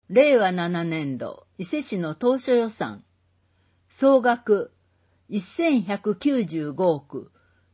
令和7年度伊勢市の当初予算、総額1195億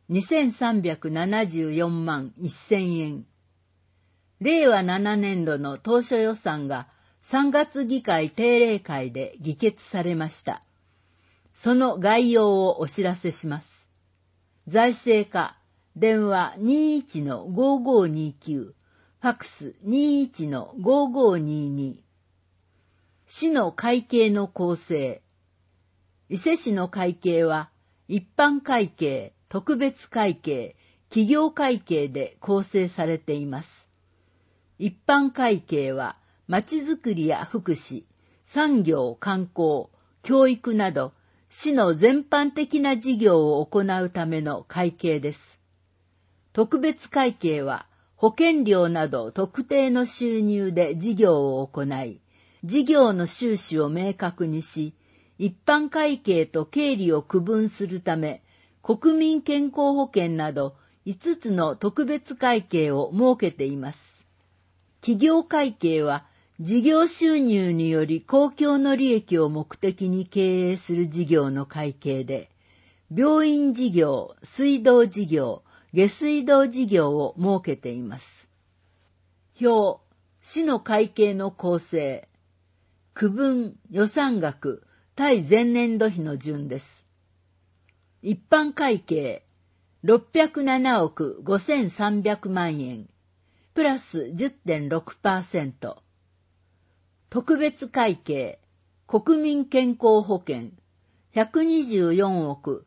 2374万1000円。令和7年度の当初予算が3月議会定例会で議決されました。その概要をお知らせします。財政課、電話 21-5529、ファックス 21-5522。市の会計の構成。伊勢市の会計は、一般会計、特別会計、企業会計で構成されています。一般会計は、まちづくりや福祉、産業、観光、教育など、市の全般的な事業を行うための会計です。特別会計は、保険料など特定の収入で事業を行い、事業の収支を明確にし、一般会計と経理を区分するため、国民健康保険など5つの特別会計を設けています。企業会計は、事業収入により公共の利益を目的に経営する事業の会計で、病院事業、水道事業、下水道事業を設けています。表、市の会計の構成。区分、予算額、対前年度比の順です。一般会計、607億5300万円、プラス 10.6%。特別会計、国民健康保険、124億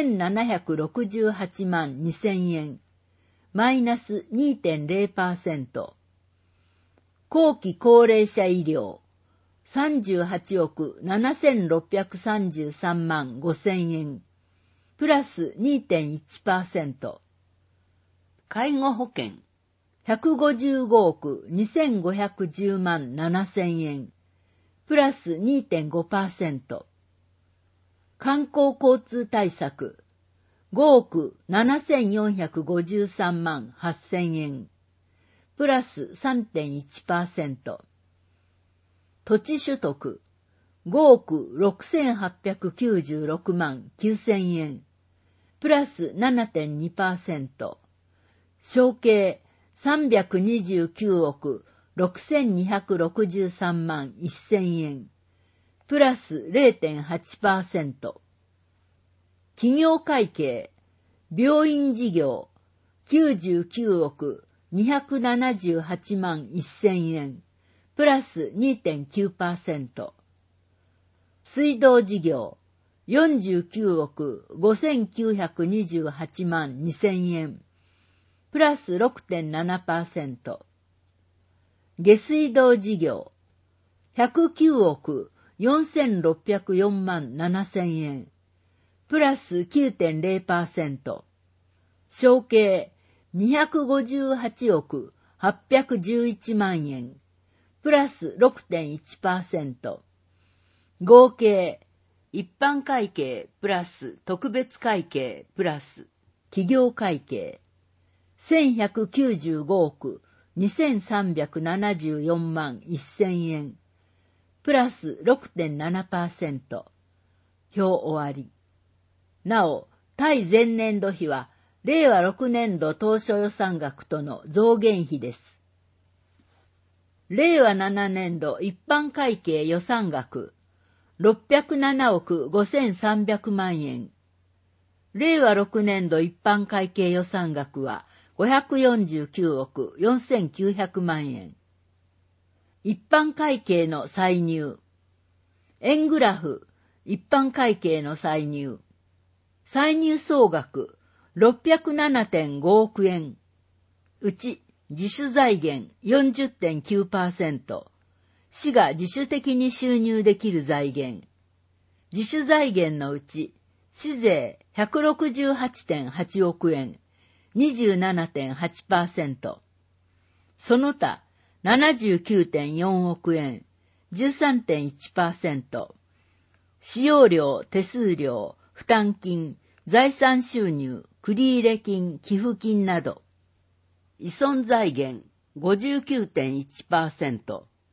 1768万2000円、マイナス 2.0%。後期高齢者医療、38億7633万5000円、プラス 2.1%。介護保険、155億2510万7000円、プラス 2.5%。観光交通対策、5億7453万8000円、プラス 3.1%。土地所得、5億6896万9000円、プラス 7.2%。承継、329億6263万1000円、プラス 0.8%。企業会計、病院事業、99億278万1000円、プラス 2.9%。水道事業、49億5928万2000円、プラス 6.7%。下水道事業、109億4604万7000円、プラス 9.0%。承継、258億811万円、プラス 6.1%。合計、一般会計プラス特別会計プラス企業会計、1195億2374万1000円、プラス 6.7%。表終わり。なお、対前年度比は、令和6年度当初予算額との増減比です。令和7年度一般会計予算額、607億5300万円。令和6年度一般会計予算額は549億4900万円。一般会計の歳入。円グラフ、一般会計の歳入。歳入総額 607.5 億円。うち自主財源 40.9%。市が自主的に収入できる財源。自主財源のうち、市税 168.8 億円、27.8%。その他、79.4 億円、13.1%。使用料、手数料、負担金、財産収入、繰入金、寄付金など。依存財源 59.1%。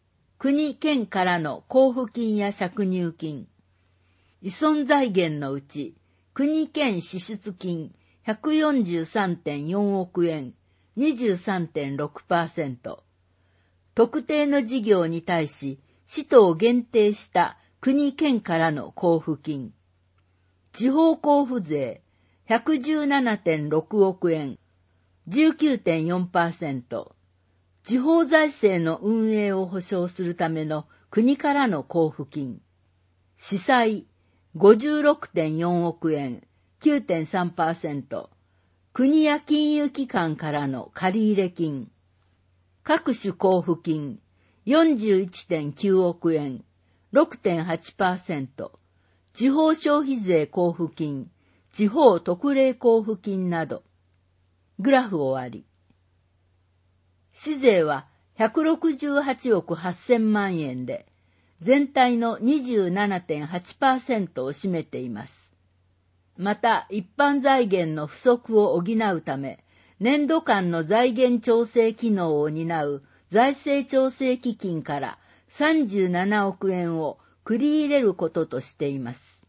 国県からの交付金や借入金。依存財源のうち、国県支出金 143.4 億円、23.6%。特定の事業に対し、使途を限定した国県からの交付金。地方交付税 117.6 億円、19.4%。地方財政の運営を保障するための国からの交付金。司債 56.4 億円、9.3%。国や金融機関からの借入金。各種交付金 41.9 億円、6.8%。地方消費税交付金、地方特例交付金など。グラフ終わり。市税は168億8000万円で、全体の 27.8% を占めています。また、一般財源の不足を補うため、年度間の財源調整機能を担う財政調整基金から37億円を繰り入れることとしています。